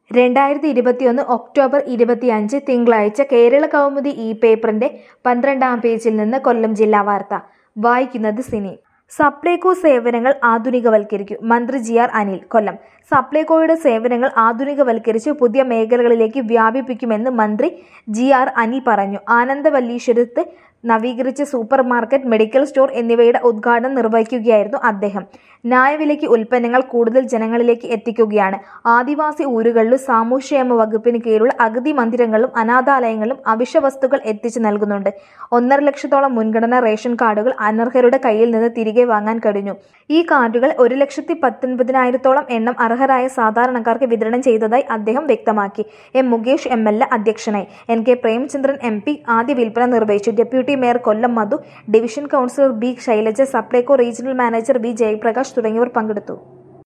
2021 October 25 തിങ്കളാഴ്ച കേരള കൗമുദി പേപ്പറിന്റെ 12-ാം പേജിൽ നിന്ന് കൊല്ലം ജില്ലാ വാർത്ത വായിക്കുന്നത് സിനി. സപ്ലൈകോ സേവനങ്ങൾ ആധുനികവൽക്കരിക്കും. മന്ത്രി GR അനിൽ. കൊല്ലം. സപ്ലൈകോയുടെ സേവനങ്ങൾ ആധുനികവൽക്കരിച്ച് പുതിയ മേഖലകളിലേക്ക് വ്യാപിപ്പിക്കുമെന്ന് മന്ത്രി GR അനിൽ പറഞ്ഞു. ആനന്ദവല്ലീശ്വരത്ത് നവീകരിച്ച സൂപ്പർ മാർക്കറ്റ്, മെഡിക്കൽ സ്റ്റോർ എന്നിവയുടെ ഉദ്ഘാടനം നിർവഹിക്കുകയായിരുന്നു അദ്ദേഹം. ന്യായവിലയ്ക്ക് ഉൽപ്പന്നങ്ങൾ കൂടുതൽ ജനങ്ങളിലേക്ക് എത്തിക്കുകയാണ്. ആദിവാസി ഊരുകളിലും സാമൂഹ്യക്ഷേമ വകുപ്പിന് കീഴിലുള്ള അഗതി മന്ദിരങ്ങളിലും അനാഥാലയങ്ങളിലും അവശ്യവസ്തുക്കൾ എത്തിച്ചു നൽകുന്നുണ്ട്. 1.5 ലക്ഷത്തോളം മുൻഗണനാ റേഷൻ കാർഡുകൾ അനർഹരുടെ കയ്യിൽ നിന്ന് തിരികെ വാങ്ങാൻ കഴിഞ്ഞു. ഈ കാർഡുകൾ 1,19,000-ഓളം എണ്ണം അർഹരായ സാധാരണക്കാർക്ക് വിതരണം ചെയ്തതായി അദ്ദേഹം വ്യക്തമാക്കി. മുകേഷ് MLA അധ്യക്ഷനായി. NK പ്രേമചന്ദ്രൻ MP ആദ്യ വിൽപ്പന നിർവഹിച്ചു. Deputy mayor Kollam Madhu, division councillor B Shailaja, Supplyco regional manager V Jayaprakash തുടങ്ങിയവർ പങ്കെടുത്തു.